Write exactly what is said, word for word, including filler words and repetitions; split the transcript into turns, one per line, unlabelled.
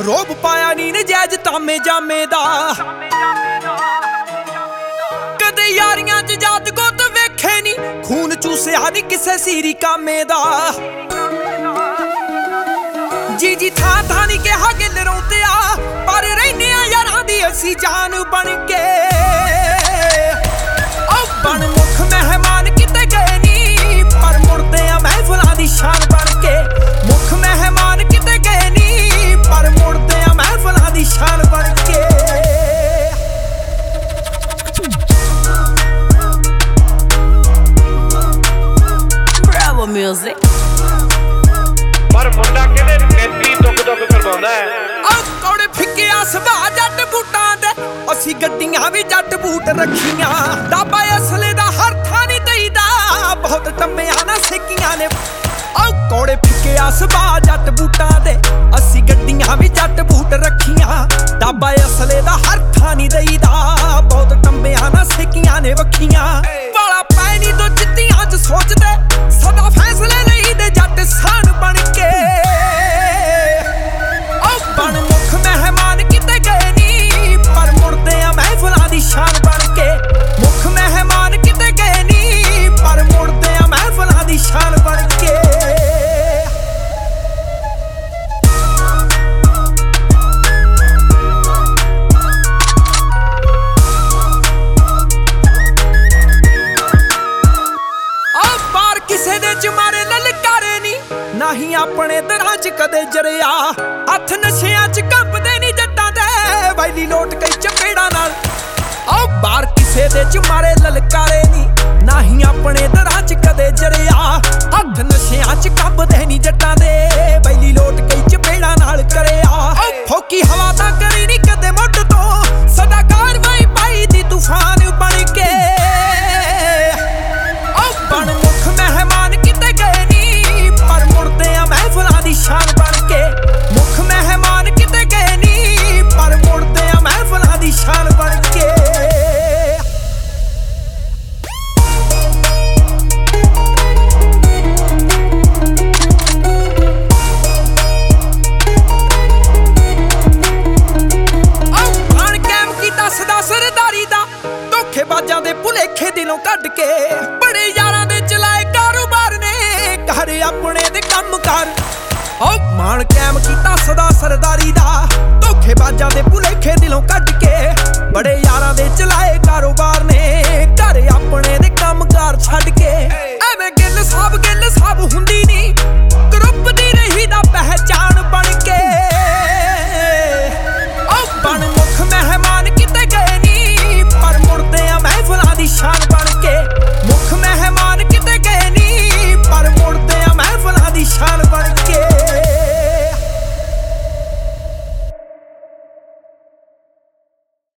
ਰੋਬ ਪਾਇਆ ਨੀ ਨਜਾਇਜ਼ ਤਾਮੇ ਜਾਮੇ ਦਾ। ਕਦੇ ਯਾਰੀਆਂ ਚ ਜਾਤ ਗੁੱਤ ਵੇਖੇ ਨੀ, ਖੂਨ ਚੂਸਿਆ ਨੀ ਕਿਸੇ ਸੀਰੀ ਕਾਮੇ ਦਾ। ਜੀ ਜੀ ਥਾਂ ਥਾਂ ਨੀ ਕਿਹਾ ਗਿੱਲ ਰੋਂਦੇ ਆ, ਪਰ ਰਹਿੰਦੇ ਆ ਯਾਰਾਂ ਦੀ ਅਸੀਂ ਜਾਨ ਬਣ ਕੇ। ਉਹ ਬਣ ਮੁੱਖ ਮਹਿਮਾਨ ਕਿਤੇ ਗਏ ਨੀ, ਪਰ ਮੁੜਦੇ ਆ ਮਹਿਫਲਾਂ ਦੀ ਸ਼ਾਨ ਬਣ ਕੇ। ਮੁੱਖ ਮਹਿਮਾਨ ਕਿਤੇ ਗਏ ਨੀ, ਪਰ ਮੁੜਦੇ ਆ ਮਹਿਫਲਾਂ ਦੀ ਸ਼ਾਨ ਬਣ ਕੇ।
Bravo music।
ਪਰ ਮੁੰਡਾ ਕਹਿੰਦੇ ਨੇਤੀ ਦੁੱਖ ਦੁੱਖ ਕਰਵਾਉਂਦਾ ਹੈ।
ਆ ਕੌੜੇ ਫਿੱਕਿਆ ਸੁਭਾਅ ਜੱਟ ਬੂਟਾਂ ਦੇ, ਅਸੀਂ ਗੱਡੀਆਂ ਵੀ ਜੱਟ ਬੂਟ ਰੱਖੀਆਂ। ਡਾਬਾ ਅਸਲੇ ਦਾ ਹਰ ਥਾਂ ਨੀ ਦਈਦਾ, ਬਹੁਤ ਟੰਮਿਆਂ ਨਾ ਸਿੱਕੀਆਂ ਨੇ। ਆ ਕੌੜੇ ਫਿੱਕਿਆ ਸੁਭਾਅ ਜੱਟ ਬੂਟਾਂ ਦੇ, ਅਸੀਂ ਗੱਡੀਆਂ ਵੀ ਜੱਟ ਬੂਟ ਰੱਖੀਆਂ। ਡਾਬਾ ਅਸਲੇ ਦਾ ਹਰ ਥਾਂ ਨੀ ਦਈਦਾ, ਬਹੁਤ ਟੰਮਿਆਂ ਨਾ ਸਿੱਕੀਆਂ ਨੇ ਵੱਖੀਆਂ। ਵਾਲਾ ਪੈ ਨੀ ਤੋਂ ਚਿੱਤੀਆਂ ਚ ਸੋਚਦੇ, ਸਦਾ ਫੈਸਲੇ ਲਈ ਦੇ ਜੱਟ ਸਾਨ ਬਣ ਕੇ। ਉਹ ਬਣ ਮੁੱਖ ਮਹਿਮਾਨ ਕਿਤੇ ਗਏ ਨੀ, ਪਰ ਮੁੜਦੇ ਆ ਮਹਿਫਲਾਂ ਦੀ ਸ਼ਾਨ ਬਣ ਕੇ। ਮੁੱਖ ਮਹਿਮਾਨ ਕਿਤੇ ਗਏ ਨੀ, ਪਰ ਮੁੜਦੇ ਆ ਮਹਿਫਲਾਂ ਦੀ ਸ਼ਾਨ ਬਣ ਕੇ। ਆ ਬਾਰ ਕਿਸੇ ਦੇ ਚ ਮਾਰੇ ਲਲਕਾਰੇ ਨੀ, ਨਾਹੀਂ ਆਪਣੇ ਦਰਾਂ ਚ ਕਦੇ ਜਰਿਆ। ਹੱਥ ਨਸ਼ਿਆਂ ਚ ਕੰਬਦੇ ਨੀ ਜੱਟਾਂ ਦੇ, ਵੈਲੀ ਲੋਟ ਕਈ ਚਪੇੜਾਂ ਨਾਲ। ਆਹ ਬਾਹਰ ਕਿਸੇ ਦੇ ਚ ਮਾਰੇ ਲਲਕਾਰੇ ਨੀ, ਨਾਹੀਂ ਆਪਣੇ ਦਰਾਂ ਚ ਕਦੇ ਜਰਿਆ। ਹੱਥ ਨਸ਼ਿਆਂ ਚ ਕੰਬਦੇ ਨੀ ਜੱਟਾਂ ਦੇ, ਵੈਲੀ ਲੋਟ ਕਈ ਚਪੇੜਾਂ ਨਾਲ ਕਰਿਆ। ਫੋਕੀ ਹਵਾ ਤਾਂ ਕਰੀ ਨੀ ਕਦੇ ਮੁੱਢ ਤੋਂ, ਸਦਾ ਕਾਰਵਾਈ ਪਾਈ ਦੀ ਤੂਫਾਨ ਬਣ ਕੇ। ਉਹ ਬਣ ਮੁੱਖ ਮਹਿਮਾਨ ਕਿਤੇ ਗਏ ਨੀ, ਪਰ ਮੁੜਦੇ ਆ ਮਹਿਫਲਾਂ ਦੀ ਸ਼ਾਨ ਬਣ ਕੇ। ਮੁੱਖ ਮਹਿਮਾਨ ਕਿਤੇ ਗਏ ਨੀ, ਪਰ ਮੁੜਦੇ ਆ ਮਹਿਫਲਾਂ ਦੀ ਸ਼ਾਨ ਬਣ ਕੇ। ਆਣ ਕੈਮ ਕੀਤਾ ਸਦਾ ਸਰਦਾਰੀ ਦਾ, ਧੋਖੇਬਾਜ਼ਾਂ ਦੇ ਭੁਲੇਖੇ ਦਿਲੋਂ ਕੱਢ ਕੇ। ਬੜੇ ਯਾਰਾਂ ਦੇ ਚਲਾਏ ਕਾਰੋਬਾਰ ਨੇ, ਘਰ ਆਪਣੇ ਦੇ ਕੰਮ ਕਾਰ। ਉਹ ਮਾਣ ਕਾਇਮ ਕੀਤਾ ਸਦਾ ਸਰਦਾਰੀ ਦਾ, ਧੋਖੇਬਾਜ਼ਾਂ ਦੇ ਭੁਲੇਖੇ ਦਿਲੋਂ ਕੱਢ ਕੇ। ਬੜੇ ਯਾਰਾਂ ਦੇ ਚਲਾਏ ਕਾਰੋਬਾਰ ਨੇ, ਘਰ ਆਪਣੇ ਦੇ ਕੰਮ ਕਾਰ ਛੱਡ ਕੇ।